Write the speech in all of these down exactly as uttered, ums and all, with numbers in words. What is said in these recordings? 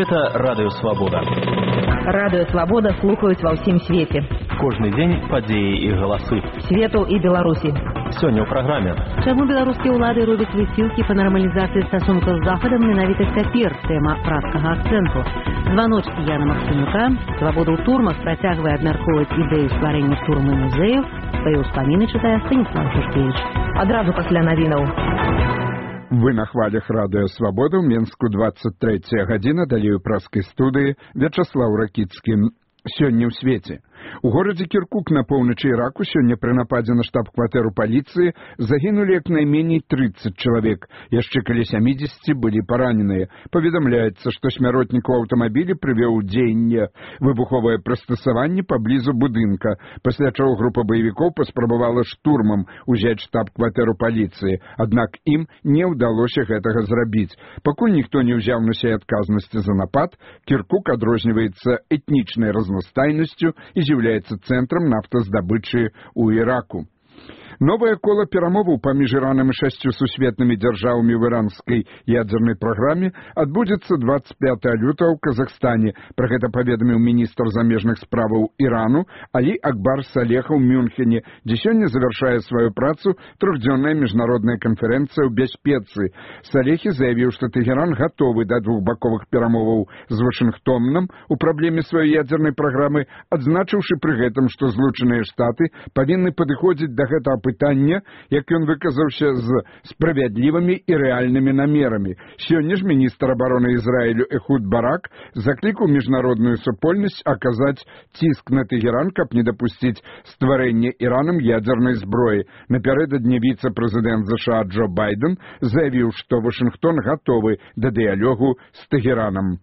Гэта Радыё Свабода. Радыё Свабода слухаюць ва ўсім свеце. Кожны дзень падзеі і галасы. Свету і Беларусі. Сёння ў праграме. Чаму беларускія ўлады робяць высілкі па нармалізацыі стасункаў з Захадам менавіта цяпер? Тэма пражскага акцэнту. Званочкі Яна Максімюка. Свабода ў турмах працягвае абмяркоўваць ідэю стварэння турмы музеяў. Свае ўспаміны чытае Станіслав Шушкевіч. Адразу пасля навінаў. Вы на хвалях Радыё Свабода, ў Менску двадцать третья гадзіна, далей у праскай студыі Вячаслаў Ракіцкі. Сёння ў свеце. У горадзе Кіркук на поўначы Іраку сёння пры нападзе на штаб-кватэру паліцыі загінулі як найменей тридцать чалавек, яшчэ каля сямідзесяці былі параненыя. Паведамляецца, што смяротнік у аўтамабілі прывёў у дзеянне выбуховае прыстасаванне паблізу будынка, пасля чаго група баевікоў паспрабавала штурмам узяць штаб-кватэру паліцыі, аднак ім не ўдалося гэтага зрабіць. Пакуль ніхто не ўзяў на сябе адказнасці за напад, Кіркук адрозніваецца этнічнай разнастайнасцю і з'яўляецца цэнтрам нафтаздабычы ў Іраку. Новае кола перамоваў паміж Іранам і шасцю сусветнымі дзяржавамі ў іранскай ядзернай праграме адбудзецца двадцать пятого лютага ў Казахстане. Пра гэта паведаміў міністр замежных справаў Ірану Алі Акбар Салеха ў Мюнхене, дзе сёння завяршае сваю працу трохдзённая міжнародная канферэнцыя ў бяспецы. Салехі заявіў, што Тэгеран гатовы да двухбаковых перамоваў з Вашынгтонам у праблеме сваёй ядзернай праграмы, адзначыўшы пры гэтым, што Злучаныя Штаты павінны падыходзіць да гэтага пытання, як ён выказаўся, з справядлівымі і рэальнымі намерамі. Сёння ж міністр абароны Ізраілю Эхуд Барак заклікаў міжнародную супольнасць аказаць ціск на Тэгеран, каб не дапусціць стварэння Іранам ядзернай зброі. Напярэдадні віцэ-прэзідэнт ЗША Джо Байден заявіў, што Вашынгтон гатовы да дыялогу з Тэгеранам.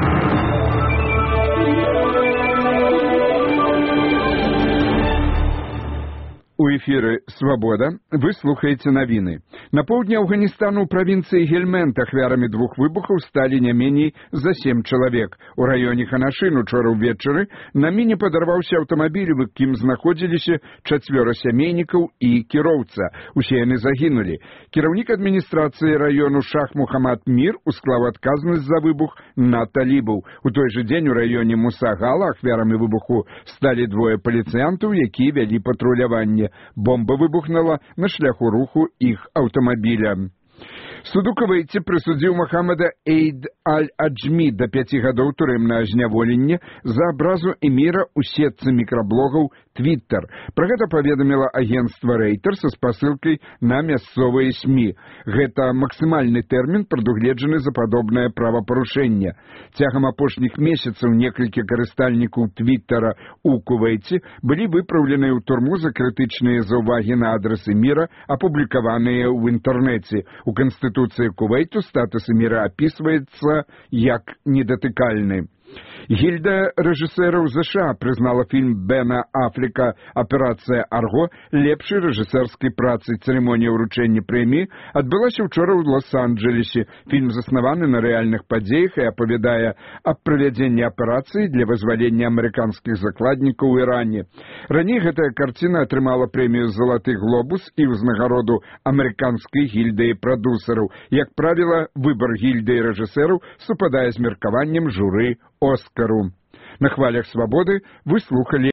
У эфіры «Свабода» вы слухаеце навіны. На поўдні Афганістану ў правінцыі Гельмент ахвярамі двух выбухаў сталі не меней за сем чалавек. У раёне Ханашын учора ўвечары на міне падарваўся аўтамабіль, у якім знаходзіліся чацвёра сямейнікаў і кіроўца. Усе яны загінулі. Кіраўнік адміністрацыі раёну Шах Мухаммад Мір усклаў адказнасць за выбух на талібаў. У той жа дзень у раёне Мусагала ахвярамі выбуху сталі двое паліцыянтаў, якія вялі патруляванне. Бомба выбухнула на шляху руху іх аўтамабіля. Суд у Кувейце прысудзіў Мохаммада Эйд Аль-Аджмі да пяці гадоў турэмнага зняволення за абразу эміра ў сетцы мікраблогаў Твиттер. Пра гэта паведаміла агенцтва Рейтер са спасылкай на мясцовыя СМІ. Гэта максімальны тэрмін, прадугледжаны за падобнае правапарушэнне. Цягам апошніх месяцаў некалькі карыстальнікаў Твиттера ў Кувейце былі выпраўленыя ў турму за крытычныя заўвагі на адрас эміра, апублікаваныя ў інтэрнэце. У Конституцыі Кувейту статус эміра апісваецца як недатыкальны. Гільда рэжысэраў ЗША прызнала фільм Бена Афлека «Аперацыя Арго» лепшай рэжысэрскай працай. Цырымонія ўручэння прэміі адбылася ўчора ў Лос-Анджэлесе. Фільм заснаваны на рэальных падзеях і апавядае аб правядзенні аперацыі для вызвалення амерыканскіх закладнікаў у Іране. Раней гэтая карціна атрымала прэмію «Залаты глобус» і ўзнагароду амерыканскай гільдыі прадусераў. Як правіла, выбар гільдыі рэжысэраў супадае з меркаваннем журы «Оскару». На хвалях «Свабоды» вы слухали